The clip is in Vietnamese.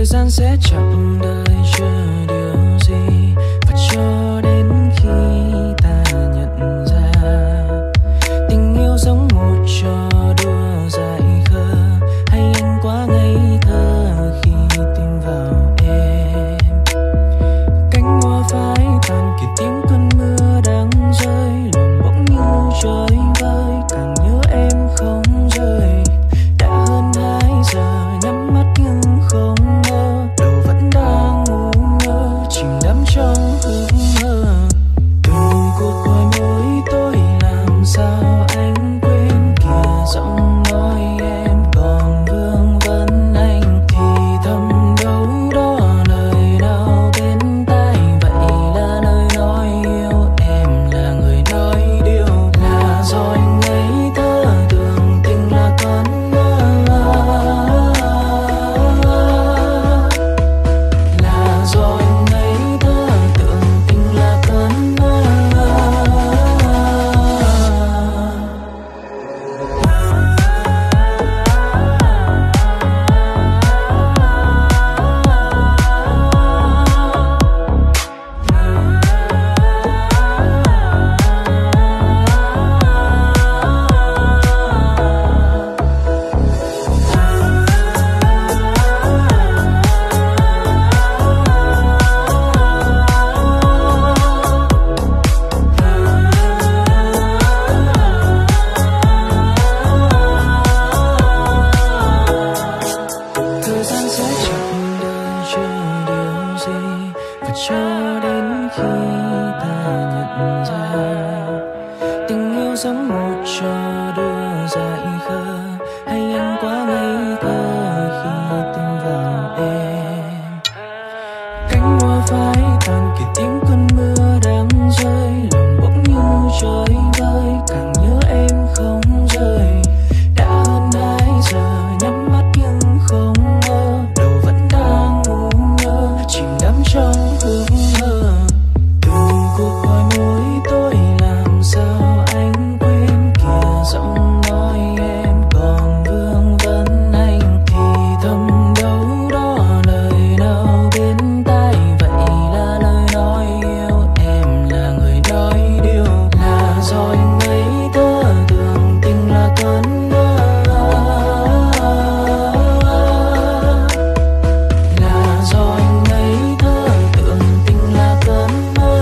gian sẽ chẳng đợi chờ điều gì, và cho đến khi ta nhận ra tình yêu giống một trò đùa dại khờ, hay anh quá ngây thơ khi tin vào em. Cánh hoa phai tàn kịp tiếng cơn mưa đang rơi, lòng bỗng như chơi vơi, càng nhớ em không rời. Đã hơn 2 giờ nhắm mắt nhưng không mơ, đầu vẫn đang ngu ngơ chìm đắm trong ước mơ. Từng cuộc gọi mỗi tối làm sao anh quên kìa, giọng nói em còn vương vấn, anh thì thầm đâu đó lời nào bên tai. Vậy là nơi nói yêu em là người nói điều, là do anh ngây thơ tưởng tình là cơn mơ, là do anh ngây thơ tưởng tình là cơn mơ. Thời gian sẽ chẳng đợi chờ điều gì, và cho đến khi ta nhận ra tình yêu giống một trò đùa dại khờ, hay anh quá ngây thơ khi tin vào em. Cánh hoa phai tàn kịp tiếng cơn mưa đang rơi, lòng bỗng như chơi vơi, càng nhớ em không rời. Đã hơn 2 giờ nhắm mắt nhưng không mơ, đầu vẫn đang ngu ngơ chìm đắm trong ước mơ. Từng cuộc gọi mỗi tối làm sao anh quên kìa, giọng nói em còn vương vấn, anh thì thầm đâu đó lời nào bên tai. Vậy là lời nói yêu em là người nói điều, là do anh ngây thơ tưởng tình là cơn mơ, là do anh ngây thơ tưởng tình là cơn mơ.